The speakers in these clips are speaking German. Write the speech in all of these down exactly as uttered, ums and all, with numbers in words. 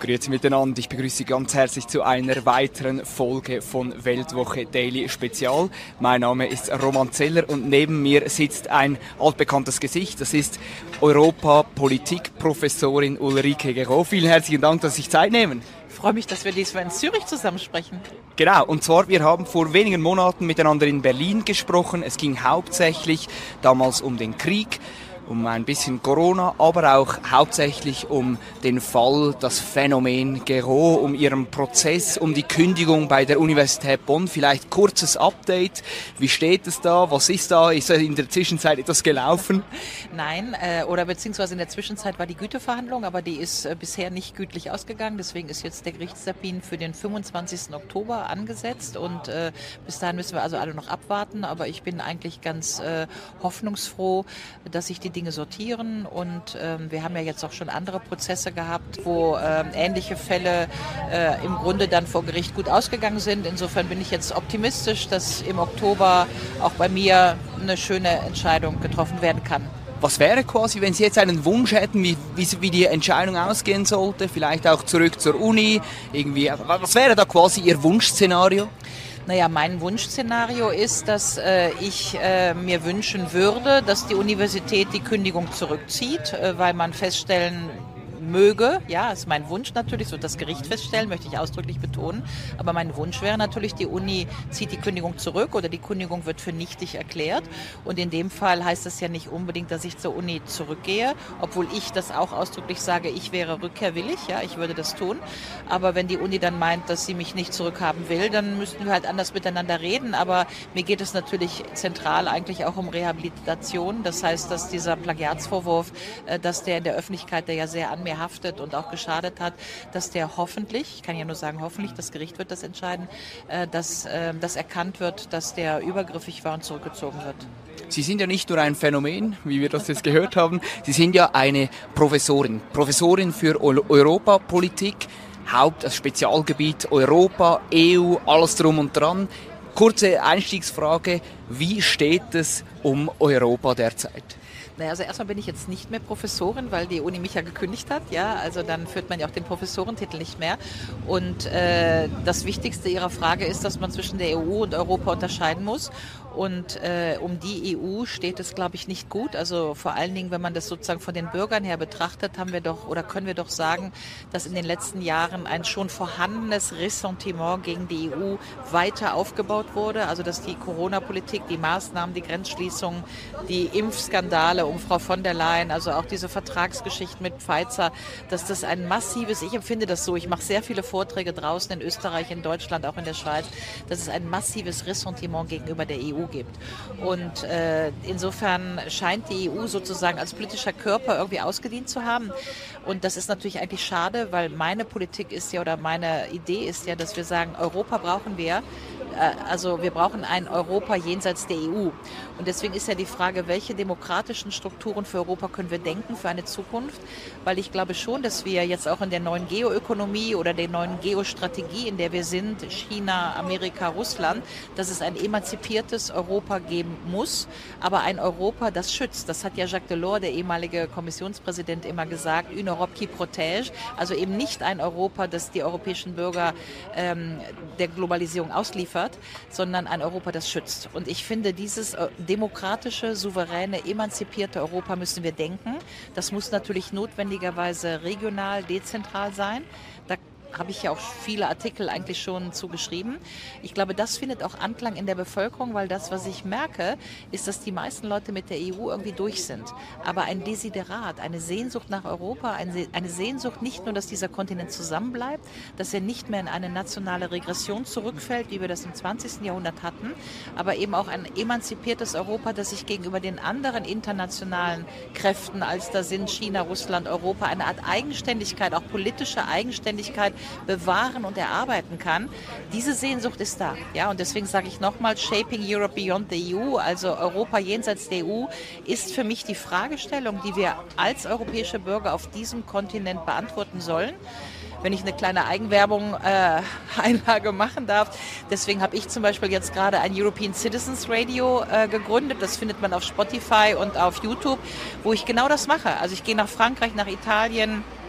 Grüezi miteinander, ich begrüße Sie ganz herzlich zu einer weiteren Folge von Weltwoche Daily Spezial. Mein Name ist Roman Zeller und neben mir sitzt ein altbekanntes Gesicht, das ist Europa-Politik-Professorin Ulrike Guérot. Vielen herzlichen Dank, dass Sie sich Zeit nehmen. Ich freue mich, dass wir diesmal in Zürich zusammensprechen. Genau, und zwar, wir haben vor wenigen Monaten miteinander in Berlin gesprochen. Es ging hauptsächlich damals um den Krieg, um ein bisschen Corona, aber auch hauptsächlich um den Fall, das Phänomen Guérot, um ihren Prozess, um die Kündigung bei der Universität Bonn. Vielleicht kurzes Update. Wie steht es da? Was ist da? Ist in der Zwischenzeit etwas gelaufen? Nein, äh, oder beziehungsweise in der Zwischenzeit war die Güteverhandlung, aber die ist äh, bisher nicht gütlich ausgegangen. Deswegen ist jetzt der Gerichtstermin für den fünfundzwanzigsten Oktober angesetzt und äh, bis dahin müssen wir also alle noch abwarten. Aber ich bin eigentlich ganz äh, hoffnungsfroh, dass sich die Dinge sortieren und ähm, wir haben ja jetzt auch schon andere Prozesse gehabt, wo ähm, ähnliche Fälle äh, im Grunde dann vor Gericht gut ausgegangen sind. Insofern bin ich jetzt optimistisch, dass im Oktober auch bei mir eine schöne Entscheidung getroffen werden kann. Was wäre quasi, wenn Sie jetzt einen Wunsch hätten, wie, wie, wie die Entscheidung ausgehen sollte, vielleicht auch zurück zur Uni, irgendwie, was wäre da quasi Ihr Wunschszenario? Naja, mein Wunschszenario ist, dass äh, ich äh, mir wünschen würde, dass die Universität die Kündigung zurückzieht, äh, weil man feststellen möge, ja, ist mein Wunsch natürlich, so das Gericht feststellen, möchte ich ausdrücklich betonen, aber mein Wunsch wäre natürlich, die Uni zieht die Kündigung zurück oder die Kündigung wird für nichtig erklärt und in dem Fall heißt es ja nicht unbedingt, dass ich zur Uni zurückgehe, obwohl ich das auch ausdrücklich sage, ich wäre rückkehrwillig, ja, ich würde das tun, aber wenn die Uni dann meint, dass sie mich nicht zurückhaben will, dann müssten wir halt anders miteinander reden, aber mir geht es natürlich zentral eigentlich auch um Rehabilitation, das heißt, dass dieser Plagiatsvorwurf, äh, dass der in der Öffentlichkeit, der ja sehr an mir haftet und auch geschadet hat, dass der hoffentlich, ich kann ja nur sagen hoffentlich, das Gericht wird das entscheiden, dass das erkannt wird, dass der übergriffig war und zurückgezogen wird. Sie sind ja nicht nur ein Phänomen, wie wir das jetzt gehört haben, Sie sind ja eine Professorin, Professorin für Europapolitik, Haupt-, das Spezialgebiet Europa, E U, alles drum und dran. Kurze Einstiegsfrage, wie steht es um Europa derzeit? Naja, also erstmal bin ich jetzt nicht mehr Professorin, weil die Uni mich ja gekündigt hat, ja, also dann führt man ja auch den Professorentitel nicht mehr und äh, das Wichtigste Ihrer Frage ist, dass man zwischen der E U und Europa unterscheiden muss und äh, um die E U steht es, glaube ich, nicht gut, also vor allen Dingen, wenn man das sozusagen von den Bürgern her betrachtet, haben wir doch oder können wir doch sagen, dass in den letzten Jahren ein schon vorhandenes Ressentiment gegen die E U weiter aufgebaut wurde, also dass die Corona-Politik, die Maßnahmen, die Grenzschließungen, die Impfskandale um Frau von der Leyen, also auch diese Vertragsgeschichten mit Pfizer, dass das ein massives, ich empfinde das so, ich mache sehr viele Vorträge draußen in Österreich, in Deutschland, auch in der Schweiz, dass es ein massives Ressentiment gegenüber der E U gibt. Und äh, insofern scheint die E U sozusagen als politischer Körper irgendwie ausgedient zu haben. Und das ist natürlich eigentlich schade, weil meine Politik ist ja oder meine Idee ist ja, dass wir sagen, Europa brauchen wir. Also wir brauchen ein Europa jenseits der E U. Und deswegen ist ja die Frage, welche demokratischen Strukturen für Europa können wir denken für eine Zukunft? Weil ich glaube schon, dass wir jetzt auch in der neuen Geoökonomie oder der neuen Geostrategie, in der wir sind, China, Amerika, Russland, dass es ein emanzipiertes Europa geben muss, aber ein Europa, das schützt. Das hat ja Jacques Delors, der ehemalige Kommissionspräsident, immer gesagt, une Europe qui protège, also eben nicht ein Europa, das die europäischen Bürger ähm, der Globalisierung ausliefert, sondern ein Europa, das schützt. Und ich finde, dieses demokratische, souveräne, emanzipierte Europa müssen wir denken. Das muss natürlich notwendigerweise regional, dezentral sein. Da habe ich ja auch viele Artikel eigentlich schon zugeschrieben. Ich glaube, das findet auch Anklang in der Bevölkerung, weil das, was ich merke, ist, dass die meisten Leute mit der E U irgendwie durch sind. Aber ein Desiderat, eine Sehnsucht nach Europa, eine Sehnsucht nicht nur, dass dieser Kontinent zusammenbleibt, dass er nicht mehr in eine nationale Regression zurückfällt, wie wir das im zwanzigsten Jahrhundert hatten, aber eben auch ein emanzipiertes Europa, das sich gegenüber den anderen internationalen Kräften, als da sind China, Russland, Europa, eine Art Eigenständigkeit, auch politische Eigenständigkeit bewahren und erarbeiten kann. Diese Sehnsucht ist da. Ja, und deswegen sage ich nochmal, Shaping Europe Beyond the E U, also Europa jenseits der E U, ist für mich die Fragestellung, die wir als europäische Bürger auf diesem Kontinent beantworten sollen. Wenn ich eine kleine Eigenwerbung äh, Einlage machen darf. Deswegen habe ich zum Beispiel jetzt gerade ein European Citizens Radio äh, gegründet. Das findet man auf Spotify und auf YouTube, wo ich genau das mache. Also ich gehe nach Frankreich, nach Italien,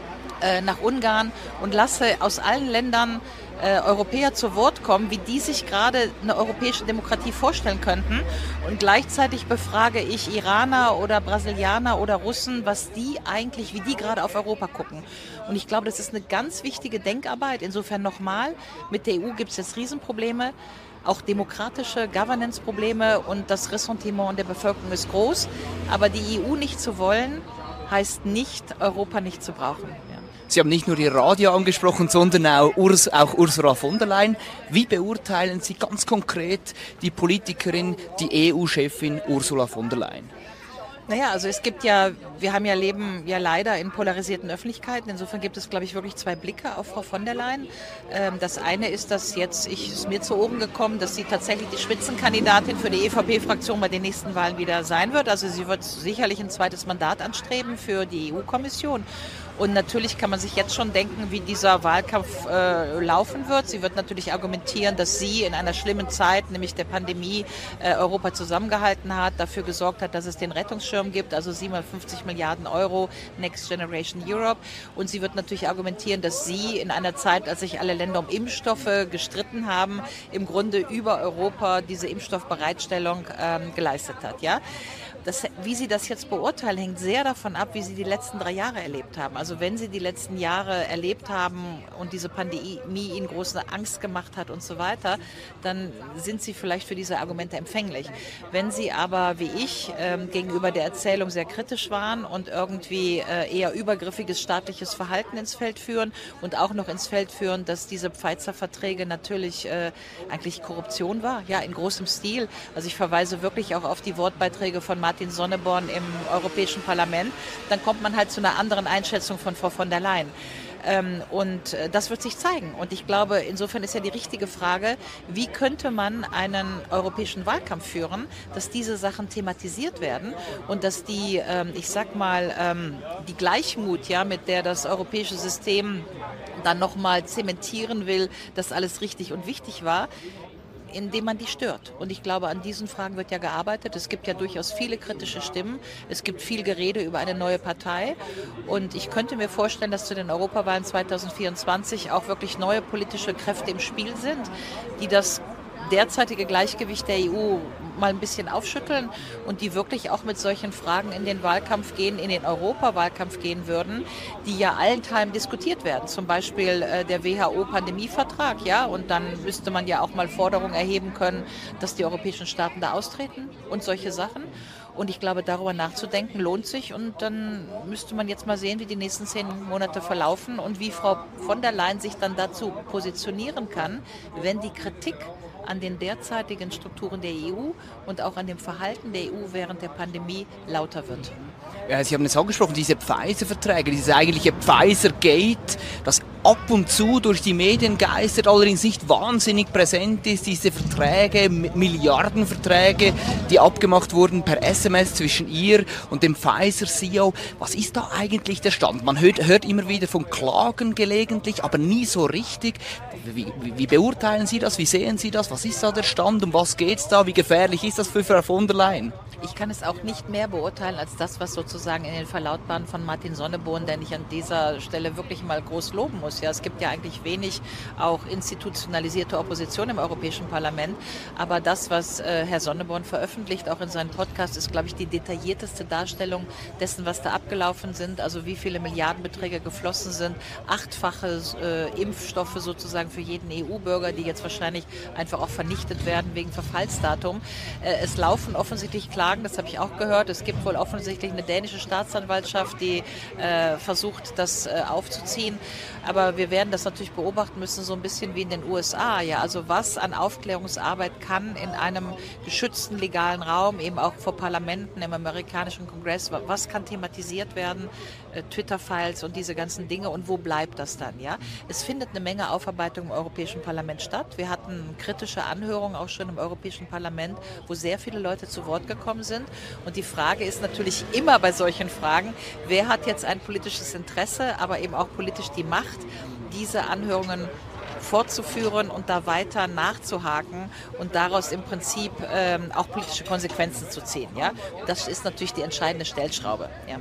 äh, nach Ungarn und lasse aus allen Ländern äh, Europäer zu Wort kommen, wie die sich gerade eine europäische Demokratie vorstellen könnten. Und gleichzeitig befrage ich Iraner oder Brasilianer oder Russen, was die eigentlich, wie die gerade auf Europa gucken. Und ich glaube, das ist eine ganz wichtige Denkarbeit. Insofern nochmal, mit der E U gibt es jetzt Riesenprobleme. Auch demokratische Governance-Probleme und das Ressentiment der Bevölkerung ist groß. Aber die E U nicht zu wollen, heißt nicht, Europa nicht zu brauchen. Ja. Sie haben nicht nur die Radio angesprochen, sondern auch, Urs, auch Ursula von der Leyen. Wie beurteilen Sie ganz konkret die Politikerin, die E U-Chefin Ursula von der Leyen? Naja, also es gibt ja, wir haben ja leben ja leider in polarisierten Öffentlichkeiten. Insofern gibt es, glaube ich, wirklich zwei Blicke auf Frau von der Leyen. Das eine ist, dass jetzt, ich ist mir zu Ohren gekommen, dass sie tatsächlich die Spitzenkandidatin für die E V P-Fraktion bei den nächsten Wahlen wieder sein wird. Also sie wird sicherlich ein zweites Mandat anstreben für die E U-Kommission. Und natürlich kann man sich jetzt schon denken, wie dieser Wahlkampf äh, laufen wird. Sie wird natürlich argumentieren, dass sie in einer schlimmen Zeit, nämlich der Pandemie, äh, Europa zusammengehalten hat, dafür gesorgt hat, dass es den Rettungsschirm gibt, also siebenhundertfünfzig Milliarden Euro Next Generation Europe. Und sie wird natürlich argumentieren, dass sie in einer Zeit, als sich alle Länder um Impfstoffe gestritten haben, im Grunde über Europa diese Impfstoffbereitstellung ähm, geleistet hat. Ja? Das, wie Sie das jetzt beurteilen, hängt sehr davon ab, wie Sie die letzten drei Jahre erlebt haben. Also wenn Sie die letzten Jahre erlebt haben und diese Pandemie Ihnen große Angst gemacht hat und so weiter, dann sind Sie vielleicht für diese Argumente empfänglich. Wenn Sie aber, wie ich, ähm, gegenüber der Erzählung sehr kritisch waren und irgendwie äh, eher übergriffiges staatliches Verhalten ins Feld führen und auch noch ins Feld führen, dass diese Pfizer-Verträge natürlich äh, eigentlich Korruption war, ja, in großem Stil. Also ich verweise wirklich auch auf die Wortbeiträge von Martin Martin Sonneborn im Europäischen Parlament, dann kommt man halt zu einer anderen Einschätzung von Frau von der Leyen. Ähm, und äh, das wird sich zeigen. Und ich glaube, insofern ist ja die richtige Frage, wie könnte man einen europäischen Wahlkampf führen, dass diese Sachen thematisiert werden und dass die, ähm, ich sag mal, ähm, die Gleichmut, ja, mit der das europäische System dann nochmal zementieren will, dass alles richtig und wichtig war, indem man die stört. Und ich glaube, an diesen Fragen wird ja gearbeitet. Es gibt ja durchaus viele kritische Stimmen. Es gibt viel Gerede über eine neue Partei. Und ich könnte mir vorstellen, dass zu den Europawahlen zwanzig vierundzwanzig auch wirklich neue politische Kräfte im Spiel sind, die das derzeitige Gleichgewicht der E U mal ein bisschen aufschütteln und die wirklich auch mit solchen Fragen in den Wahlkampf gehen, in den Europawahlkampf gehen würden, die ja allenthalben diskutiert werden. Zum Beispiel äh, der W H O-Pandemievertrag, ja, und dann müsste man ja auch mal Forderungen erheben können, dass die europäischen Staaten da austreten und solche Sachen. Und ich glaube, darüber nachzudenken lohnt sich und dann müsste man jetzt mal sehen, wie die nächsten zehn Monate verlaufen und wie Frau von der Leyen sich dann dazu positionieren kann, wenn die Kritik an den derzeitigen Strukturen der E U und auch an dem Verhalten der E U während der Pandemie lauter wird. Ja, Sie haben es angesprochen, diese Pfizer-Verträge, dieses eigentliche Pfizer-Gate, das ab und zu durch die Medien geistert, allerdings nicht wahnsinnig präsent ist, diese Verträge, Milliardenverträge, die abgemacht wurden per S M S zwischen ihr und dem Pfizer-C E O. Was ist da eigentlich der Stand? Man hört, hört immer wieder von Klagen gelegentlich, aber nie so richtig. Wie, wie, wie beurteilen Sie das? Wie sehen Sie das? Was ist da der Stand? Um was geht's da? Wie gefährlich ist das für Frau von der Leyen? Ich kann es auch nicht mehr beurteilen als das, was sozusagen in den Verlautbarungen von Martin Sonneborn, den ich an dieser Stelle wirklich mal groß loben muss. Ja, es gibt ja eigentlich wenig auch institutionalisierte Opposition im Europäischen Parlament. Aber das, was äh, Herr Sonneborn veröffentlicht, auch in seinem Podcast, ist, glaube ich, die detaillierteste Darstellung dessen, was da abgelaufen sind. Also wie viele Milliardenbeträge geflossen sind. Achtfache äh, Impfstoffe sozusagen für jeden E U-Bürger, die jetzt wahrscheinlich einfach auch vernichtet werden wegen Verfallsdatum. Äh, es laufen offensichtlich Klagen, das habe ich auch gehört. Es gibt wohl offensichtlich eine dänische Staatsanwaltschaft, die äh, versucht, das äh, aufzuziehen. Aber wir werden das natürlich beobachten müssen, so ein bisschen wie in den U S A. Ja, also was an Aufklärungsarbeit kann in einem geschützten legalen Raum, eben auch vor Parlamenten im amerikanischen Kongress, was kann thematisiert werden, äh, Twitter-Files und diese ganzen Dinge und wo bleibt das dann? Ja, es findet eine Menge Aufarbeitung im Europäischen Parlament statt. Wir hatten kritische Anhörungen auch schon im Europäischen Parlament, wo sehr viele Leute zu Wort gekommen sind. Und die Frage ist natürlich immer bei solchen Fragen, wer hat jetzt ein politisches Interesse, aber eben auch politisch die Macht, diese Anhörungen fortzuführen und da weiter nachzuhaken und daraus im Prinzip ähm, auch politische Konsequenzen zu ziehen. Ja? Das ist natürlich die entscheidende Stellschraube. Ja.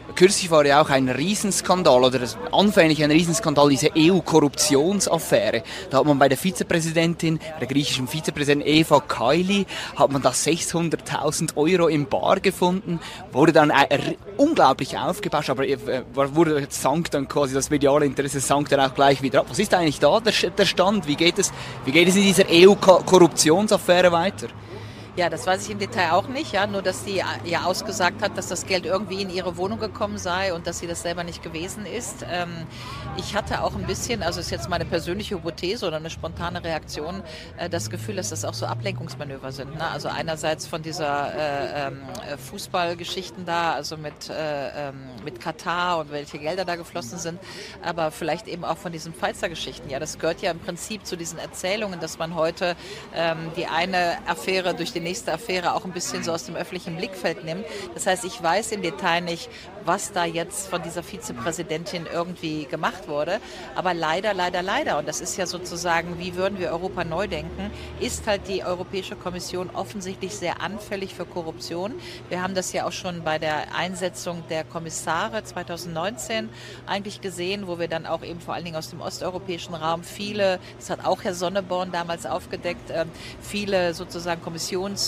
Kürzlich war ja auch ein Riesenskandal oder das, anfänglich ein Riesenskandal, diese E U-Korruptionsaffäre. Da hat man bei der Vizepräsidentin, der griechischen Vizepräsidentin Eva Kaili, hat man da sechshunderttausend Euro im Bar gefunden, wurde dann äh, unglaublich aufgebauscht, aber äh, wurde sank dann quasi das mediale Interesse sank dann auch gleich wieder ab. Was ist eigentlich da der, der Stand? Wie geht es, wie geht es in dieser E U-Korruptionsaffäre weiter? Ja, das weiß ich im Detail auch nicht, ja, nur dass sie ja ausgesagt hat, dass das Geld irgendwie in ihre Wohnung gekommen sei und dass sie das selber nicht gewesen ist. Ähm, ich hatte auch ein bisschen, also ist jetzt meine persönliche Hypothese oder eine spontane Reaktion, äh, das Gefühl, dass das auch so Ablenkungsmanöver sind. Ne? Also einerseits von dieser äh, äh, Fußballgeschichten da, also mit, äh, äh, mit Katar und welche Gelder da geflossen sind, aber vielleicht eben auch von diesen Pfizer-Geschichten. Ja, das gehört ja im Prinzip zu diesen Erzählungen, dass man heute ähm, die eine Affäre durch den nächste Affäre auch ein bisschen so aus dem öffentlichen Blickfeld nimmt. Das heißt, ich weiß im Detail nicht, was da jetzt von dieser Vizepräsidentin irgendwie gemacht wurde. Aber leider, leider, leider, und das ist ja sozusagen, wie würden wir Europa neu denken, ist halt die Europäische Kommission offensichtlich sehr anfällig für Korruption. Wir haben das ja auch schon bei der Einsetzung der Kommissare zweitausendneunzehn eigentlich gesehen, wo wir dann auch eben vor allen Dingen aus dem osteuropäischen Raum viele, das hat auch Herr Sonneborn damals aufgedeckt, viele sozusagen Kommissions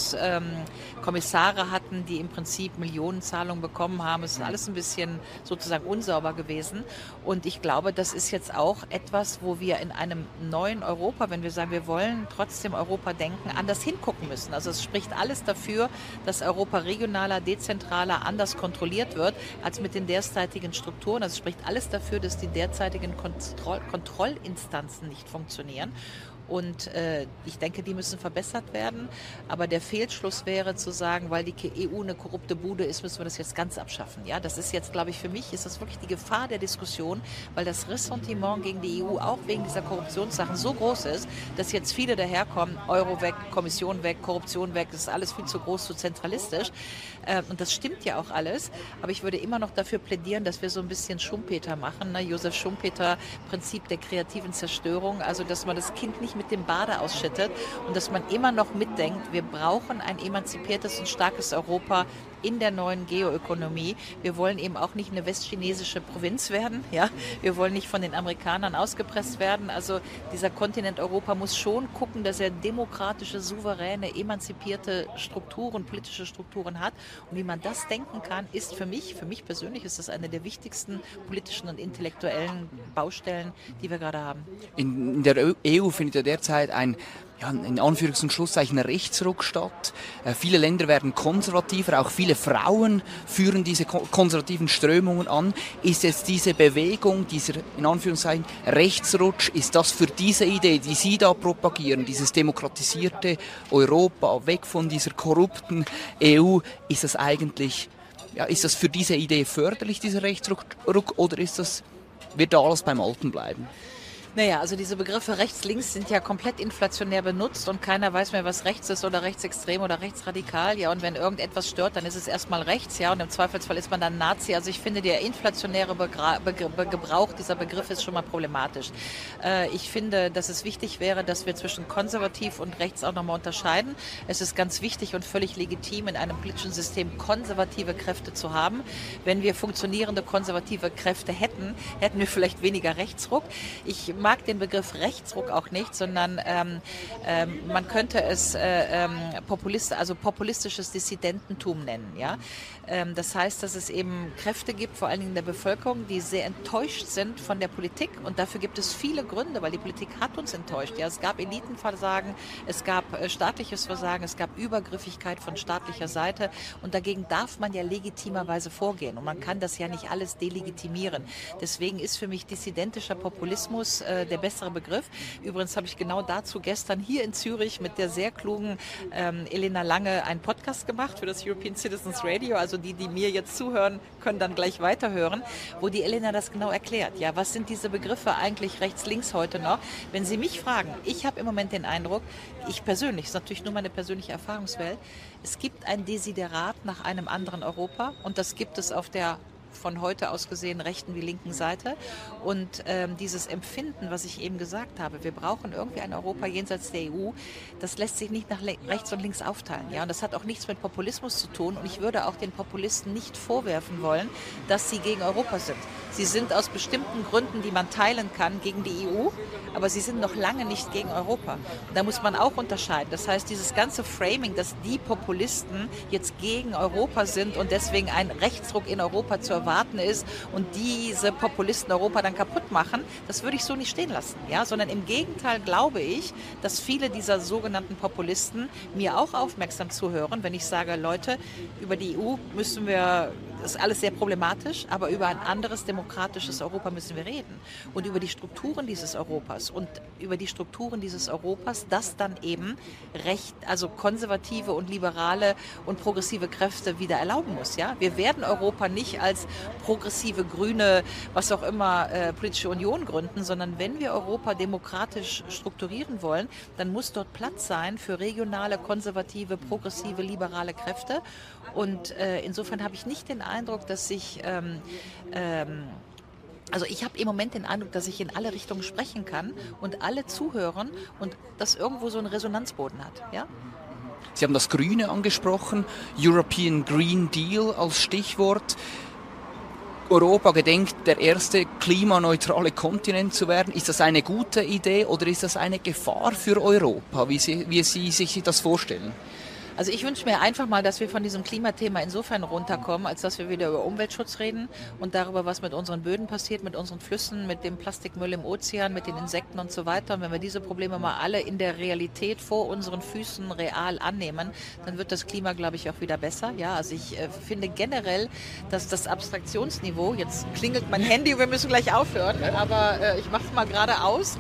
Kommissare hatten, die im Prinzip Millionenzahlungen bekommen haben. Es ist alles ein bisschen sozusagen unsauber gewesen. Und ich glaube, das ist jetzt auch etwas, wo wir in einem neuen Europa, wenn wir sagen, wir wollen trotzdem Europa denken, anders hingucken müssen. Also es spricht alles dafür, dass Europa regionaler, dezentraler, anders kontrolliert wird, als mit den derzeitigen Strukturen. Also es spricht alles dafür, dass die derzeitigen Kontroll- Kontrollinstanzen nicht funktionieren. Und äh, ich denke, die müssen verbessert werden. Aber der Fehlschluss wäre zu sagen, weil die E U eine korrupte Bude ist, müssen wir das jetzt ganz abschaffen. Ja, das ist jetzt, glaube ich, für mich ist das wirklich die Gefahr der Diskussion, weil das Ressentiment gegen die E U auch wegen dieser Korruptionssachen so groß ist, dass jetzt viele daherkommen, Euro weg, Kommission weg, Korruption weg, das ist alles viel zu groß, zu zentralistisch. Äh, und das stimmt ja auch alles. Aber ich würde immer noch dafür plädieren, dass wir so ein bisschen Schumpeter machen. Ne? Josef Schumpeter, Prinzip der kreativen Zerstörung, also dass man das Kind nicht mit dem Bade ausschüttet und dass man immer noch mitdenkt, wir brauchen ein emanzipiertes und starkes Europa in der neuen Geoökonomie. Wir wollen eben auch nicht eine westchinesische Provinz werden. Ja? Wir wollen nicht von den Amerikanern ausgepresst werden. Also dieser Kontinent Europa muss schon gucken, dass er demokratische, souveräne, emanzipierte Strukturen, politische Strukturen hat. Und wie man das denken kann, ist für mich, für mich persönlich ist das eine der wichtigsten politischen und intellektuellen Baustellen, die wir gerade haben. In, in der E U findet ja derzeit ein ja, in Anführungs- und Schlusszeichen Rechtsruck statt. Äh, viele Länder werden konservativer, auch viele Frauen führen diese ko- konservativen Strömungen an. Ist jetzt diese Bewegung, dieser in Anführungszeichen Rechtsrutsch, ist das für diese Idee, die Sie da propagieren, dieses demokratisierte Europa, weg von dieser korrupten E U, ist das eigentlich, ja, ist das für diese Idee förderlich, dieser Rechtsruck, oder ist das, wird da alles beim Alten bleiben? Naja, also diese Begriffe rechts, links sind ja komplett inflationär benutzt und keiner weiß mehr, was rechts ist oder rechtsextrem oder rechtsradikal. Ja, und wenn irgendetwas stört, dann ist es erstmal rechts, ja, und im Zweifelsfall ist man dann Nazi. Also ich finde, der inflationäre Begra- Be- Gebrauch dieser Begriff ist schon mal problematisch. Äh, ich finde, dass es wichtig wäre, dass wir zwischen konservativ und rechts auch nochmal unterscheiden. Es ist ganz wichtig und völlig legitim, in einem politischen System konservative Kräfte zu haben. Wenn wir funktionierende konservative Kräfte hätten, hätten wir vielleicht weniger Rechtsruck. Ich mag den Begriff Rechtsruck auch nicht, sondern ähm, ähm, man könnte es äh, ähm, Populist, also populistisches Dissidententum nennen. Ja? Ähm, das heißt, dass es eben Kräfte gibt, vor allen Dingen in der Bevölkerung, die sehr enttäuscht sind von der Politik, und dafür gibt es viele Gründe, weil die Politik hat uns enttäuscht. Ja? Es gab Elitenversagen, es gab äh, staatliches Versagen, es gab Übergriffigkeit von staatlicher Seite, und dagegen darf man ja legitimerweise vorgehen, und man kann das ja nicht alles delegitimieren. Deswegen ist für mich dissidentischer Populismus äh, der bessere Begriff. Übrigens habe ich genau dazu gestern hier in Zürich mit der sehr klugen ähm, Elena Lange einen Podcast gemacht für das European Citizens Radio. Also die, die mir jetzt zuhören, können dann gleich weiterhören, wo die Elena das genau erklärt. Ja, was sind diese Begriffe eigentlich rechts, links heute noch? Wenn Sie mich fragen, ich habe im Moment den Eindruck, ich persönlich, das ist natürlich nur meine persönliche Erfahrungswelt, es gibt ein Desiderat nach einem anderen Europa, und das gibt es auf der von heute aus gesehen rechten wie linken Seite. Und ähm, dieses Empfinden, was ich eben gesagt habe, wir brauchen irgendwie ein Europa jenseits der E U, das lässt sich nicht nach le- rechts und links aufteilen. Ja? Und das hat auch nichts mit Populismus zu tun. Und ich würde auch den Populisten nicht vorwerfen wollen, dass sie gegen Europa sind. Sie sind aus bestimmten Gründen, die man teilen kann, gegen die E U, aber sie sind noch lange nicht gegen Europa. Und da muss man auch unterscheiden. Das heißt, dieses ganze Framing, dass die Populisten jetzt gegen Europa sind und deswegen ein Rechtsruck in Europa zu erwarten ist und diese Populisten Europa dann kaputt machen, das würde ich so nicht stehen lassen. Ja? Sondern im Gegenteil glaube ich, dass viele dieser sogenannten Populisten mir auch aufmerksam zuhören, wenn ich sage, Leute, über die E U müssen wir, das ist alles sehr problematisch, aber über ein anderes demokratisches Europa müssen wir reden. Und über die Strukturen dieses Europas und über die Strukturen dieses Europas, das dann eben recht, also konservative und liberale und progressive Kräfte wieder erlauben muss. Ja? Wir werden Europa nicht als progressive, grüne, was auch immer, äh, politische Union gründen, sondern wenn wir Europa demokratisch strukturieren wollen, dann muss dort Platz sein für regionale, konservative, progressive, liberale Kräfte. Und äh, insofern habe ich nicht den Eindruck, dass sich ähm, ähm, Also ich habe im Moment den Eindruck, dass ich in alle Richtungen sprechen kann und alle zuhören und das irgendwo so einen Resonanzboden hat. Ja? Sie haben das Grüne angesprochen, European Green Deal als Stichwort. Europa gedenkt, der erste klimaneutrale Kontinent zu werden. Ist das eine gute Idee oder ist das eine Gefahr für Europa, wie Sie, wie Sie sich das vorstellen? Also ich wünsche mir einfach mal, dass wir von diesem Klimathema insofern runterkommen, als dass wir wieder über Umweltschutz reden und darüber, was mit unseren Böden passiert, mit unseren Flüssen, mit dem Plastikmüll im Ozean, mit den Insekten und so weiter. Und wenn wir diese Probleme mal alle in der Realität vor unseren Füßen real annehmen, dann wird das Klima, glaube ich, auch wieder besser. Ja, also ich äh, finde generell, dass das Abstraktionsniveau, jetzt klingelt mein Handy, wir müssen gleich aufhören, aber äh, ich mache es mal gerade aus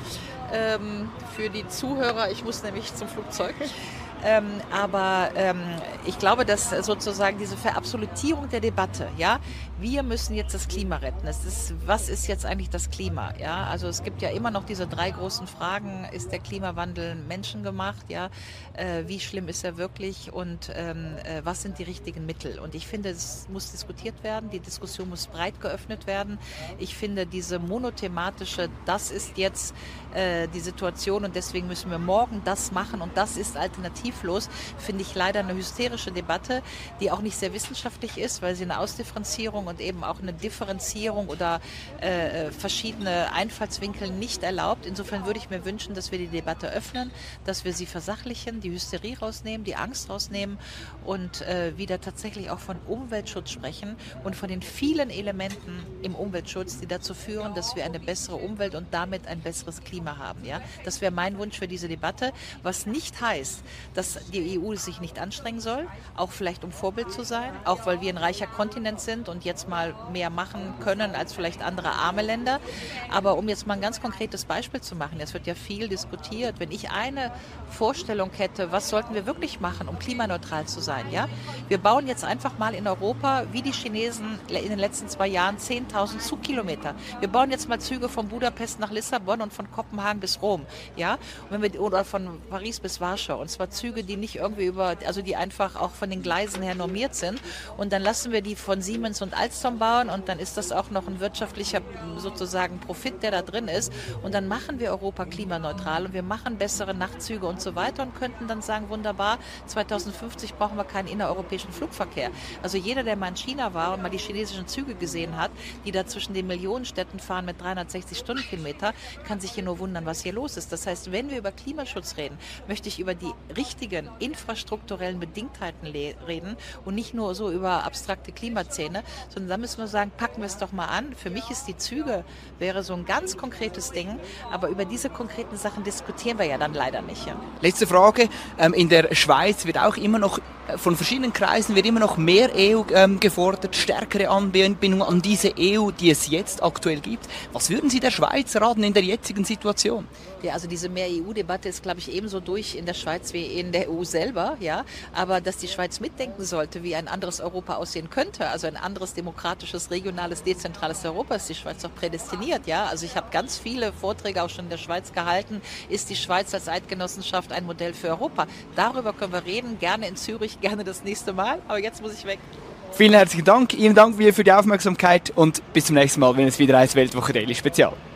ähm, für die Zuhörer. Ich muss nämlich zum Flugzeug. Ähm, aber ähm, ich glaube, dass sozusagen diese Verabsolutierung der Debatte, ja, wir müssen jetzt das Klima retten. Es ist, was ist jetzt eigentlich das Klima? Ja, also es gibt ja immer noch diese drei großen Fragen: Ist der Klimawandel menschengemacht? Ja, äh, wie schlimm ist er wirklich? Und ähm, äh, was sind die richtigen Mittel? Und ich finde, es muss diskutiert werden. Die Diskussion muss breit geöffnet werden. Ich finde, diese monothematische, das ist jetzt äh, die Situation und deswegen müssen wir morgen das machen und das ist alternativlos, finde ich leider eine hysterische Debatte, die auch nicht sehr wissenschaftlich ist, weil sie eine Ausdifferenzierung und eben auch eine Differenzierung oder äh, verschiedene Einfallswinkel nicht erlaubt. Insofern würde ich mir wünschen, dass wir die Debatte öffnen, dass wir sie versachlichen, die Hysterie rausnehmen, die Angst rausnehmen und äh, wieder tatsächlich auch von Umweltschutz sprechen und von den vielen Elementen im Umweltschutz, die dazu führen, dass wir eine bessere Umwelt und damit ein besseres Klima haben. Ja? Das wäre mein Wunsch für diese Debatte, was nicht heißt, dass die E U sich nicht anstrengen soll, auch vielleicht um Vorbild zu sein, auch weil wir ein reicher Kontinent sind und jetzt mal mehr machen können als vielleicht andere arme Länder. Aber um jetzt mal ein ganz konkretes Beispiel zu machen, es wird ja viel diskutiert, wenn ich eine Vorstellung hätte, was sollten wir wirklich machen, um klimaneutral zu sein? Ja? Wir bauen jetzt einfach mal in Europa, wie die Chinesen in den letzten zwei Jahren, zehntausend Zugkilometer. Wir bauen jetzt mal Züge von Budapest nach Lissabon und von Kopenhagen bis Rom. Ja? Und wenn wir, oder von Paris bis Warschau. Und zwar Züge, die nicht irgendwie über, also die einfach auch von den Gleisen her normiert sind. Und dann lassen wir die von Siemens und Alstom bauen und dann ist das auch noch ein wirtschaftlicher sozusagen Profit, der da drin ist. Und dann machen wir Europa klimaneutral und wir machen bessere Nachtzüge und so weiter und könnten dann sagen, wunderbar, zweitausendfünfzig brauchen wir keinen innereuropäischen Flugverkehr. Also jeder, der mal in China war und mal die chinesischen Züge gesehen hat, die da zwischen den Millionenstädten fahren mit dreihundertsechzig Stundenkilometer, kann sich hier nur wundern, was hier los ist. Das heißt, wenn wir über Klimaschutz reden, möchte ich über die richtigen infrastrukturellen Bedingtheiten reden und nicht nur so über abstrakte Klimazähne, sondern da müssen wir sagen, packen wir es doch mal an. Für mich ist die Züge, wäre so ein ganz konkretes Ding, aber über diese konkreten Sachen diskutieren wir ja dann leider nicht. Ja. Letzte Frage, in der Schweiz wird auch immer noch, von verschiedenen Kreisen wird immer noch mehr E U gefordert, stärkere Anbindung an diese E U, die es jetzt aktuell gibt. Was würden Sie der Schweiz raten in der jetzigen Situation? Ja, also diese Mehr-E U-Debatte ist, glaube ich, ebenso durch in der Schweiz wie in der E U selber, ja. Aber dass die Schweiz mitdenken sollte, wie ein anderes Europa aussehen könnte, also ein anderes demokratisches, regionales, dezentrales Europa, ist die Schweiz doch prädestiniert, ja. Also ich habe ganz viele Vorträge auch schon in der Schweiz gehalten. Ist die Schweiz als Eidgenossenschaft ein Modell für Europa? Darüber können wir reden, gerne in Zürich, gerne das nächste Mal. Aber jetzt muss ich weg. Vielen herzlichen Dank. Ihnen Dank wieder für die Aufmerksamkeit und bis zum nächsten Mal, wenn es wieder heißt Weltwoche Daily Spezial.